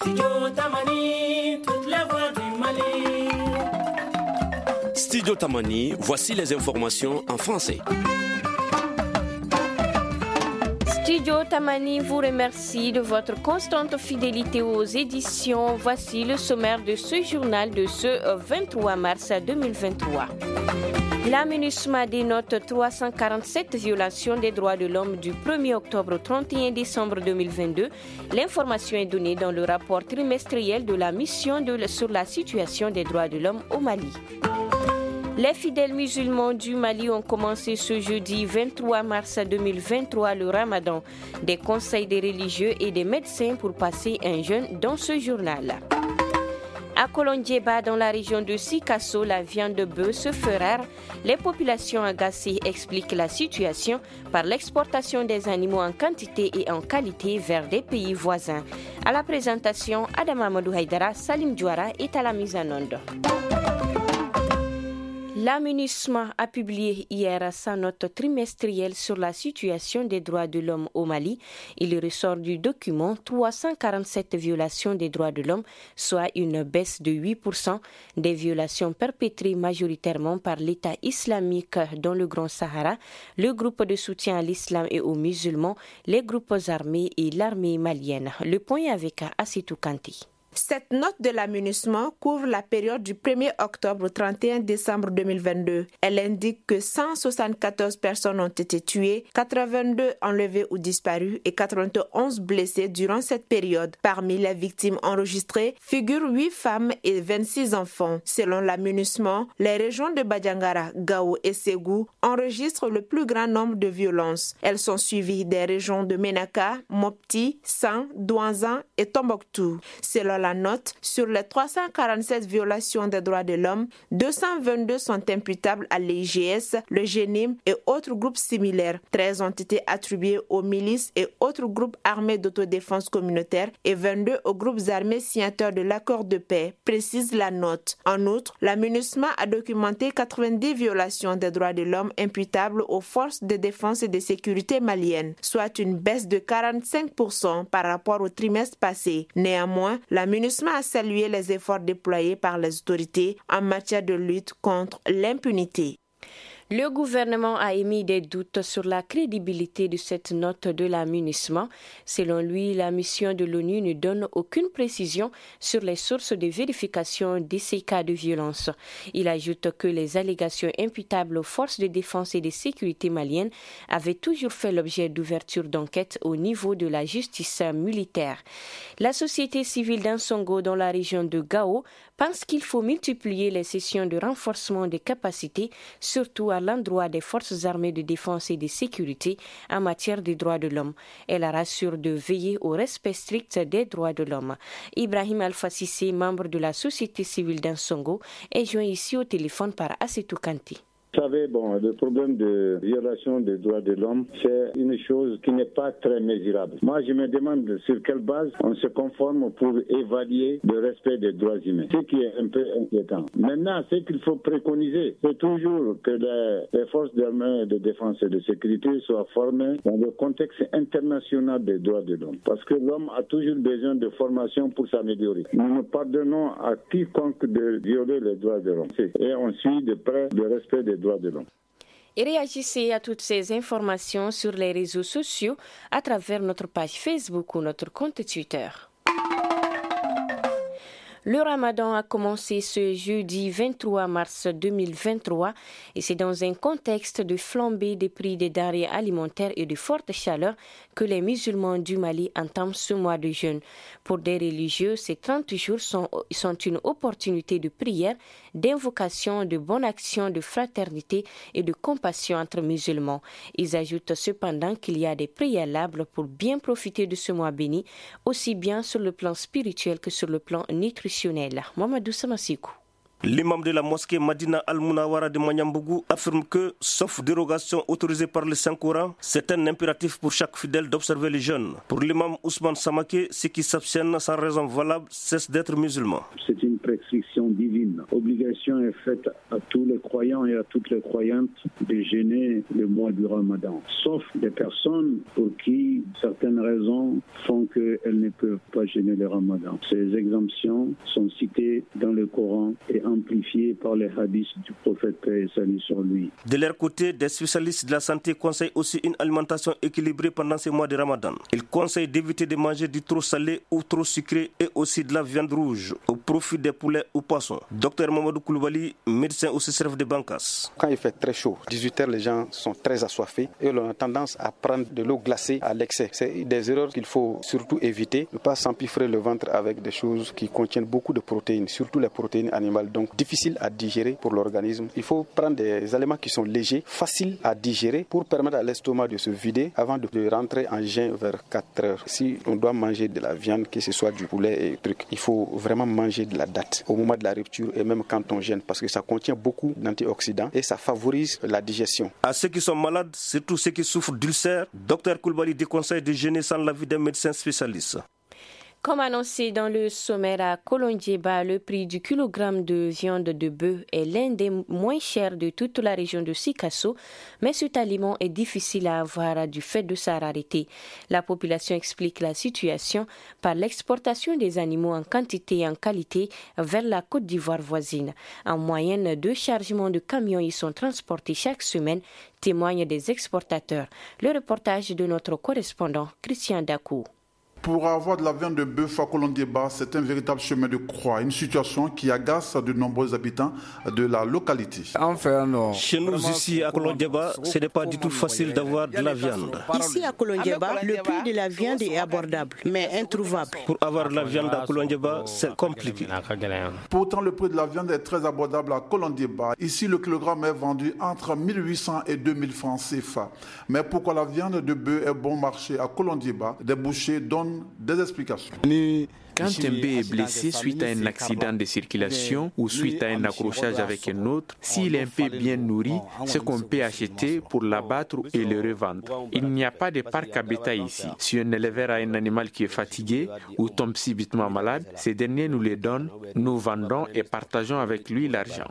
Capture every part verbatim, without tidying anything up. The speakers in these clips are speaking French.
Studio Tamani, toute la voix du Mali. Studio Tamani, voici les informations en français. Studio Tamani vous remercie de votre constante fidélité aux éditions. Voici le sommaire de ce journal de ce vingt-trois mars deux mille vingt-trois. La MINUSMA dénote trois cent quarante-sept violations des droits de l'homme du premier octobre au trente et un décembre deux mille vingt-deux. L'information est donnée dans le rapport trimestriel de la mission de, sur la situation des droits de l'homme au Mali. Les fidèles musulmans du Mali ont commencé ce jeudi vingt-trois mars deux mille vingt-trois le ramadan. Des conseils des religieux et des médecins pour passer un jeûne dans ce journal. À Kolondjeba, dans la région de Sikasso, la viande de bœuf se fait rare. Les populations agacées expliquent la situation par l'exportation des animaux en quantité et en qualité vers des pays voisins. À la présentation, Adam Amadou Haïdara, Salim Djouara est à la mise en onde. La MINUSMA a publié hier sa note trimestrielle sur la situation des droits de l'homme au Mali. Il ressort du document trois cent quarante-sept violations des droits de l'homme, soit une baisse de huit pour cent des violations perpétrées majoritairement par l'État islamique dans le Grand Sahara, le groupe de soutien à l'islam et aux musulmans, les groupes armés et l'armée malienne. Le point avec Assitou Kanti. Cette note de la MINUSMA couvre la période du premier octobre au trente et un décembre deux mille vingt-deux. Elle indique que cent soixante-quatorze personnes ont été tuées, quatre-vingt-deux enlevées ou disparues et quatre-vingt-onze blessées durant cette période. Parmi les victimes enregistrées figurent huit femmes et vingt-six enfants. Selon la MINUSMA, les régions de Badiangara, Gao et Ségou enregistrent le plus grand nombre de violences. Elles sont suivies des régions de Ménaka, Mopti, San, Douanzan et Tombouctou. Selon la note, sur les trois cent quarante-sept violations des droits de l'homme, deux cent vingt-deux sont imputables à l'I G S, le Génim et autres groupes similaires. treize ont été attribués aux milices et autres groupes armés d'autodéfense communautaire et vingt-deux aux groupes armés signataires de l'accord de paix, précise la note. En outre, la MINUSMA a documenté quatre-vingt-dix violations des droits de l'homme imputables aux forces de défense et de sécurité maliennes, soit une baisse de quarante-cinq pour cent par rapport au trimestre passé. Néanmoins, la MINUSMA a salué les efforts déployés par les autorités en matière de lutte contre l'impunité. Le gouvernement a émis des doutes sur la crédibilité de cette note de la MINUSMA. Selon lui, la mission de l'ONU ne donne aucune précision sur les sources de vérification de ces cas de violence. Il ajoute que les allégations imputables aux forces de défense et de sécurité maliennes avaient toujours fait l'objet d'ouverture d'enquête au niveau de la justice militaire. La société civile d'Ansongo dans la région de Gao pense qu'il faut multiplier les sessions de renforcement des capacités, surtout à l'endroit des forces armées de défense et de sécurité en matière de droits de l'homme. Elle rassure de veiller au respect strict des droits de l'homme. Ibrahim Alpha Sissé, membre de la société civile d'Ansongo, est joint ici au téléphone par Asetou Kanti. Vous savez, bon, le problème de violation des droits de l'homme, c'est une chose qui n'est pas très mesurable. Moi, je me demande sur quelle base on se conforme pour évaluer le respect des droits humains, ce qui est un peu inquiétant. Maintenant, ce qu'il faut préconiser, c'est toujours que les, les forces armées de défense et de sécurité soient formées dans le contexte international des droits de l'homme. Parce que l'homme a toujours besoin de formation pour s'améliorer. Nous ne pardonnons à quiconque de violer les droits de l'homme. Et on suit de près le respect des droits de l'homme. Et réagissez à toutes ces informations sur les réseaux sociaux à travers notre page Facebook ou notre compte Twitter. Le ramadan a commencé ce jeudi vingt-trois mars deux mille vingt-trois et c'est dans un contexte de flambée des prix des denrées alimentaires et de forte chaleur que les musulmans du Mali entament ce mois de jeûne. Pour des religieux, ces trente jours sont, sont une opportunité de prière, d'invocation, de bonne action, de fraternité et de compassion entre musulmans. Ils ajoutent cependant qu'il y a des préalables pour bien profiter de ce mois béni, aussi bien sur le plan spirituel que sur le plan nutritionnel. Mamadou Samasikou. L'imam de la mosquée Madina Al-Munawara de Manyambougou affirme que, sauf dérogation autorisée par le Saint-Coran, c'est un impératif pour chaque fidèle d'observer les jeûnes. Pour l'imam Ousmane Samake, ceux qui s'abstiennent sans raison valable cessent d'être musulmans. C'est une prescription divine. L'obligation est faite à tous les croyants et à toutes les croyantes de jeûner le mois du Ramadan, sauf des personnes pour qui certaines raisons font qu'elles ne peuvent pas jeûner le Ramadan. Ces exemptions sont citées dans le Coran et amplifiées par les hadiths du prophète paix et salut sur lui. De leur côté, des spécialistes de la santé conseillent aussi une alimentation équilibrée pendant ces mois de Ramadan. Ils conseillent d'éviter de manger du trop salé ou trop sucré et aussi de la viande rouge au profit des poulets ou poissons. Docteur Mamadou Koulibaly, médecin au C C R F de Bankas. Quand il fait très chaud, dix-huit heures, les gens sont très assoiffés et on a tendance à prendre de l'eau glacée à l'excès. C'est des erreurs qu'il faut surtout éviter. Ne pas s'empiffrer le ventre avec des choses qui contiennent beaucoup de protéines, surtout les protéines animales, donc difficiles à digérer pour l'organisme. Il faut prendre des aliments qui sont légers, faciles à digérer pour permettre à l'estomac de se vider avant de rentrer en jeûne vers quatre heures. Si on doit manger de la viande, que ce soit du poulet et trucs, il faut vraiment manger de la date au moment de la rupture et même quand on jeûne parce que ça contient beaucoup d'antioxydants et ça favorise la digestion. À ceux qui sont malades, surtout ceux qui souffrent d'ulcères, Docteur Koulibaly déconseille de jeûner sans l'avis d'un médecin spécialiste. Comme annoncé dans le sommaire à Kolondieba, le prix du kilogramme de viande de bœuf est l'un des moins chers de toute la région de Sikasso, mais cet aliment est difficile à avoir du fait de sa rareté. La population explique la situation par l'exportation des animaux en quantité et en qualité vers la Côte d'Ivoire voisine. En moyenne, deux chargements de camions y sont transportés chaque semaine, témoignent des exportateurs. Le reportage de notre correspondant Christian Dakou. Pour avoir de la viande de bœuf à Kolondieba, c'est un véritable chemin de croix, une situation qui agace de nombreux habitants de la localité. Chez nous ici à Kolondieba, ce n'est pas du tout facile d'avoir de la viande. Ici à Kolondieba, le prix de la viande est abordable, mais introuvable. Pour avoir de la viande à Kolondieba, c'est compliqué. Pourtant, le prix de la viande est très abordable à Kolondieba. Ici, le kilogramme est vendu entre mille huit cents et deux mille francs C F A. Mais pourquoi la viande de bœuf est bon marché à Kolondieba? Des bouchers donnent des explications. Quand un bœuf est blessé suite à un accident de circulation ou suite à un accrochage avec un autre, s'il est un peu bien nourri, ce qu'on peut acheter pour l'abattre et le revendre. Il n'y a pas de parc à bétail ici. Si un éleveur a un animal qui est fatigué ou tombe subitement malade, ces derniers nous les donnent, nous vendons et partageons avec lui l'argent.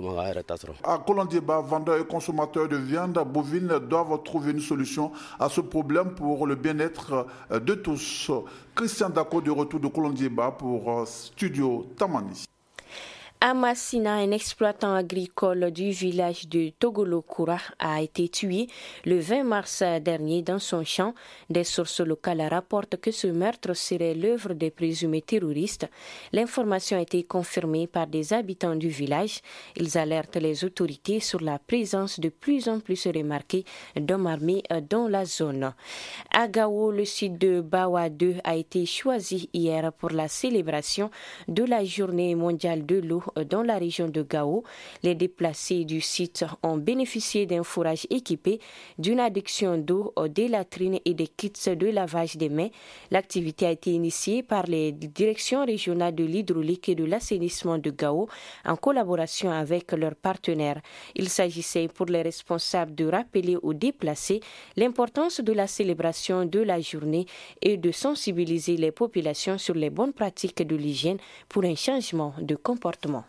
À Kolondieba, vendeurs et consommateurs de viande bovine doivent trouver une solution à ce problème pour le bien-être de tous. Christian Dako de retour de Kolondieba pour Studio Tamani. À Massina, un exploitant agricole du village de Togolokura a été tué le vingt mars dernier dans son champ. Des sources locales rapportent que ce meurtre serait l'œuvre des présumés terroristes. L'information a été confirmée par des habitants du village. Ils alertent les autorités sur la présence de plus en plus remarquée d'hommes armés dans la zone. À Gao, le site de Bawa deux a été choisi hier pour la célébration de la journée mondiale de l'eau dans la région de Gao. Les déplacés du site ont bénéficié d'un fourrage équipé, d'une adduction d'eau, des latrines et des kits de lavage des mains. L'activité a été initiée par les directions régionales de l'hydraulique et de l'assainissement de Gao en collaboration avec leurs partenaires. Il s'agissait pour les responsables de rappeler aux déplacés l'importance de la célébration de la journée et de sensibiliser les populations sur les bonnes pratiques de l'hygiène pour un changement de comportement.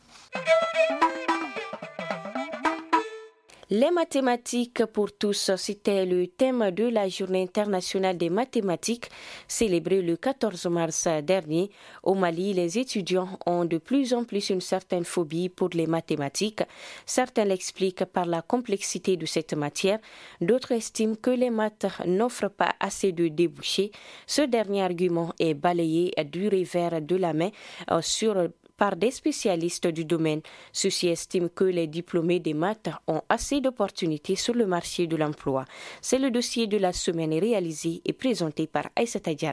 Les mathématiques pour tous, c'était le thème de la Journée internationale des mathématiques célébrée le quatorze mars dernier. Au Mali, les étudiants ont de plus en plus une certaine phobie pour les mathématiques. Certains l'expliquent par la complexité de cette matière. D'autres estiment que les maths n'offrent pas assez de débouchés. Ce dernier argument est balayé du revers de la main sur par des spécialistes du domaine. Ceux-ci estiment que les diplômés des maths ont assez d'opportunités sur le marché de l'emploi. C'est le dossier de la semaine réalisé et présenté par Aïssata Diarra.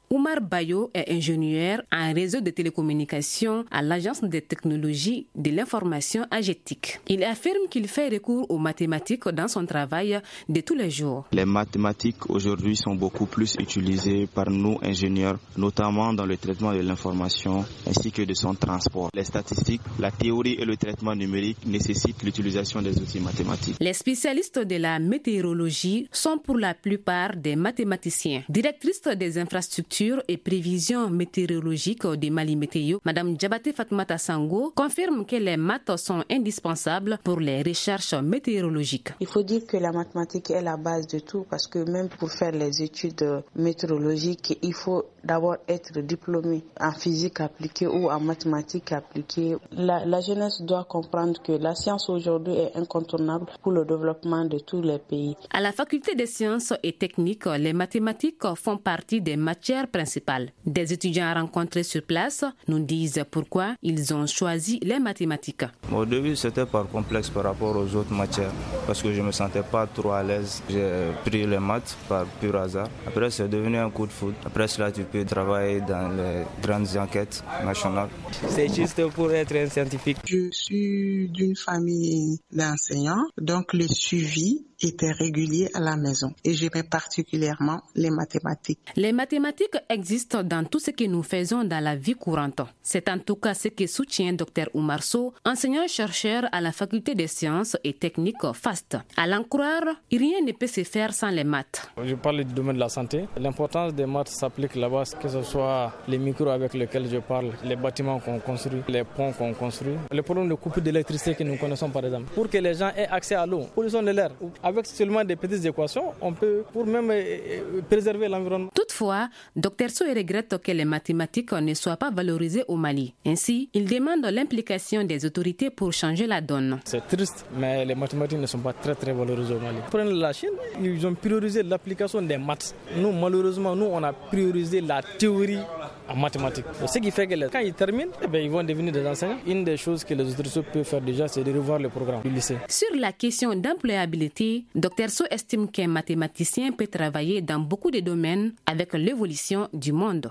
Oumar Bayo est ingénieur en réseau de télécommunications à l'Agence des technologies de l'information AGETIC. Il affirme qu'il fait recours aux mathématiques dans son travail de tous les jours. Les mathématiques aujourd'hui sont beaucoup plus utilisées par nous ingénieurs, notamment dans le traitement de l'information ainsi que de son transport. Les statistiques, la théorie et le traitement numérique nécessitent l'utilisation des outils mathématiques. Les spécialistes de la météorologie sont pour la plupart des mathématiciens. Directrice des infrastructures et prévisions météorologiques de Mali Météo, Madame Djabaté Fatoumata Sango confirme que les maths sont indispensables pour les recherches météorologiques. Il faut dire que la mathématique est la base de tout parce que même pour faire les études météorologiques, il faut d'abord être diplômé en physique appliquée ou en mathématiques appliquées. La, la jeunesse doit comprendre que la science aujourd'hui est incontournable pour le développement de tous les pays. À la faculté des sciences et techniques, les mathématiques font partie des matières principales. Des étudiants rencontrés sur place nous disent pourquoi ils ont choisi les mathématiques. Au début, c'était par complexe par rapport aux autres matières parce que je ne me sentais pas trop à l'aise. J'ai pris les maths par pur hasard. Après, c'est devenu un coup de foudre. Après cela, tu peux travailler dans les grandes enquêtes nationales. C'est juste pour être un scientifique. Je suis d'une famille d'enseignants, donc le suivi était régulier à la maison et j'aimais particulièrement les mathématiques. Les mathématiques existent dans tout ce que nous faisons dans la vie courante. C'est en tout cas ce que soutient Dr Oumar Sow, enseignant-chercheur à la faculté des sciences et techniques F A S T. À l'en croire, rien ne peut se faire sans les maths. Je parle du domaine de la santé. L'importance des maths s'applique là-bas, que ce soit les micros avec lesquels je parle, les bâtiments qu'on construit, les ponts qu'on construit, le problème de coupure d'électricité que nous connaissons par exemple. Pour que les gens aient accès à l'eau, pollution de l'air, avec seulement des petites équations, on peut pour même préserver l'environnement. Toutefois, Dr Sow regrette que les mathématiques ne soient pas valorisées au Mali. Ainsi, il demande l'implication des autorités pour changer la donne. C'est triste, mais les mathématiques ne sont pas très très valorisées au Mali. Prenez la Chine, ils ont priorisé l'application des maths. Nous, malheureusement, nous, on a priorisé la théorie en mathématiques. Ce qui fait que les, quand ils terminent, eh bien, ils vont devenir des enseignants. Une des choses que les autorités peuvent faire déjà, c'est de revoir le programme du lycée. Sur la question d'employabilité, Dr Sow estime qu'un mathématicien peut travailler dans beaucoup de domaines avec l'évolution du monde.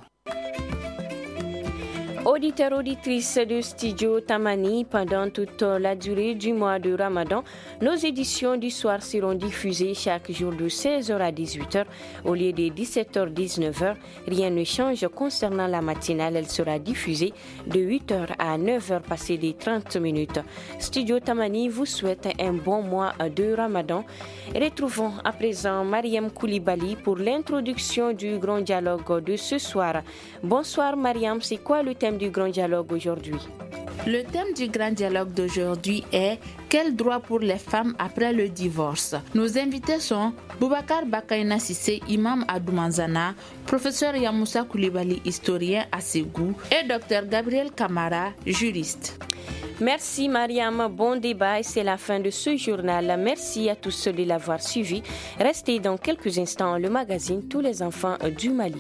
Auditeurs, auditrices de Studio Tamani, pendant toute la durée du mois de Ramadan, nos éditions du soir seront diffusées chaque jour de seize heures à dix-huit heures au lieu de dix-sept heures à dix-neuf heures. Rien ne change concernant la matinale, elle sera diffusée de huit heures à neuf heures passées des trente minutes. Studio Tamani vous souhaite un bon mois de Ramadan. Retrouvons à présent Mariam Koulibaly pour l'introduction du grand dialogue de ce soir. Bonsoir Mariam, c'est quoi le thème du grand dialogue aujourd'hui? Le thème du grand dialogue d'aujourd'hui est « Quel droit pour les femmes après le divorce ?» Nos invités sont Boubacar Bakaina Sissé, imam à Doumanzana, professeur Yamoussa Koulibaly, historien à Ségou, et docteur Gabriel Kamara, juriste. Merci Mariam, bon débat et c'est la fin de ce journal. Merci à tous ceux de l'avoir suivi. Restez dans quelques instants le magazine Tous les enfants du Mali.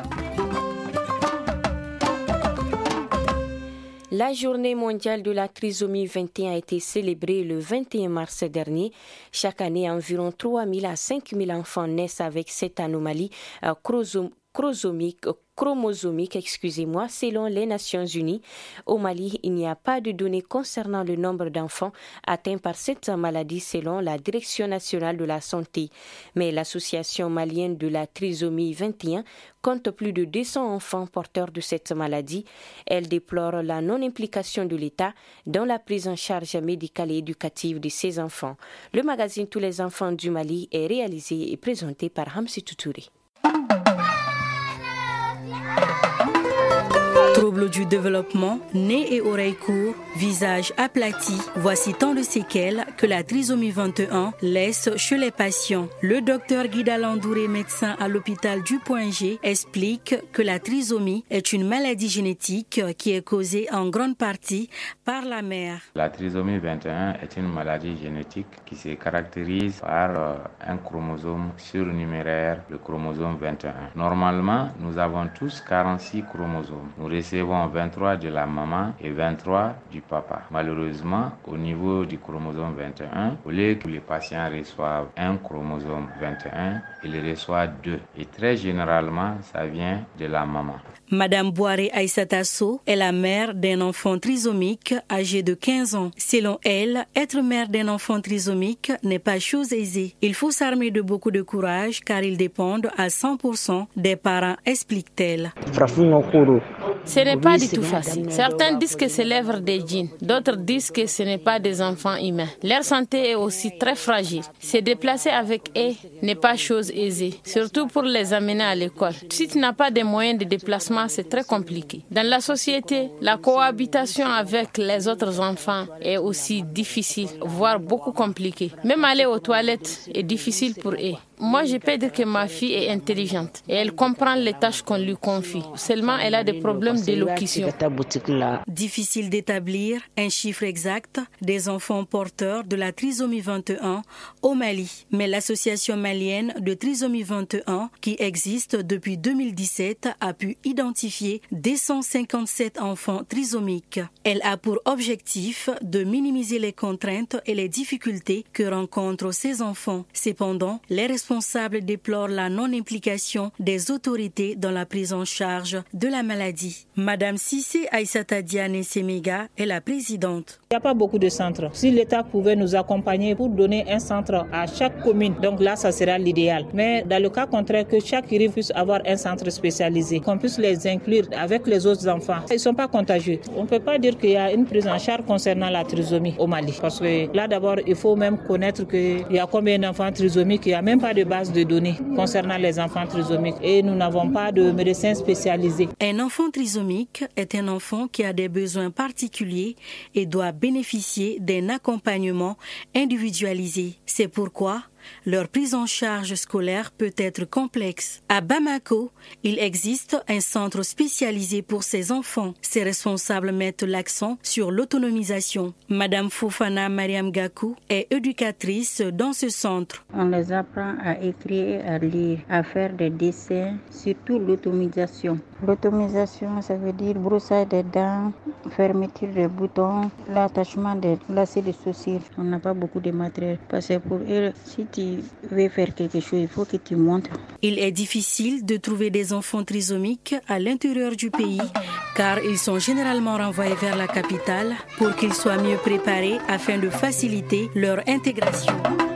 La journée mondiale de la trisomie vingt et un a été célébrée le vingt et un mars dernier. Chaque année, environ trois mille à cinq mille enfants naissent avec cette anomalie euh, chromosomique. chromosomique, excusez-moi, selon les Nations Unies. Au Mali, il n'y a pas de données concernant le nombre d'enfants atteints par cette maladie selon la Direction nationale de la santé. Mais l'Association malienne de la trisomie vingt et un compte plus de deux cents enfants porteurs de cette maladie. Elle déplore la non-implication de l'État dans la prise en charge médicale et éducative de ces enfants. Le magazine Tous les enfants du Mali est réalisé et présenté par Hamsi Toutouré. Troubles du développement, nez et oreilles courts, visage aplati, voici tant de séquelles que la trisomie vingt et un laisse chez les patients. Le docteur Guida Landouré, médecin à l'hôpital du Point G, explique que la trisomie est une maladie génétique qui est causée en grande partie par la mère. La trisomie vingt et un est une maladie génétique qui se caractérise par un chromosome surnuméraire, le chromosome vingt et un. Normalement, nous avons tous quarante-six chromosomes. Nous recevons recevons vingt-trois de la maman et vingt-trois du papa. Malheureusement, au niveau du chromosome vingt et un, au lieu que les patients reçoivent un chromosome vingt et un, ils reçoivent deux. Et très généralement, ça vient de la maman. Madame Boiré Aïssatasso est la mère d'un enfant trisomique âgé de quinze ans. Selon elle, être mère d'un enfant trisomique n'est pas chose aisée. Il faut s'armer de beaucoup de courage car ils dépendent à cent pour cent des parents, explique-t-elle. Ce n'est pas du tout facile. Certains disent que c'est l'œuvre des djinns, d'autres disent que ce n'est pas des enfants humains. Leur santé est aussi très fragile. Se déplacer avec eux n'est pas chose aisée, surtout pour les amener à l'école. Si tu n'as pas de moyens de déplacement, c'est très compliqué. Dans la société, la cohabitation avec les autres enfants est aussi difficile, voire beaucoup compliquée. Même aller aux toilettes est difficile pour eux. Moi, je peux dire que ma fille est intelligente et elle comprend les tâches qu'on lui confie. Seulement, elle a des problèmes d'élocution. Difficile d'établir un chiffre exact des enfants porteurs de la trisomie vingt et un au Mali. Mais l'association malienne de trisomie vingt et un, qui existe depuis deux mille dix-sept, a pu identifier deux cent cinquante-sept enfants trisomiques. Elle a pour objectif de minimiser les contraintes et les difficultés que rencontrent ces enfants. Cependant, les responsables déplorent la non-implication des autorités dans la prise en charge de la maladie. Madame Sissé Aïssata Diane Semega est la présidente. Il n'y a pas beaucoup de centres. Si l'État pouvait nous accompagner pour donner un centre à chaque commune, donc là, ça sera l'idéal. Mais dans le cas contraire, que chaque rive puisse avoir un centre spécialisé, qu'on puisse les inclure avec les autres enfants. Ils ne sont pas contagieux. On ne peut pas dire qu'il y a une prise en charge concernant la trisomie au Mali. Parce que là, d'abord, il faut même connaître qu'il y a combien d'enfants trisomiques. Il n'y a même pas de base de données concernant les enfants trisomiques. Et nous n'avons pas de médecins spécialisés. Un enfant trisomique est un enfant qui a des besoins particuliers et doit bénéficier d'un accompagnement individualisé. C'est pourquoi leur prise en charge scolaire peut être complexe. À Bamako, il existe un centre spécialisé pour ces enfants. Ses responsables mettent l'accent sur l'autonomisation. Madame Fofana Mariam Gakou est éducatrice dans ce centre. On les apprend à écrire, à lire, à faire des dessins, surtout l'autonomisation. L'autonomisation, ça veut dire brossage des dents, fermeture des boutons, l'attachement des lacets de sourcils. On n'a pas beaucoup de matériel parce que pour eux, si tu veux faire quelque chose, il faut que tu montres. Il est difficile de trouver des enfants trisomiques à l'intérieur du pays car ils sont généralement renvoyés vers la capitale pour qu'ils soient mieux préparés afin de faciliter leur intégration.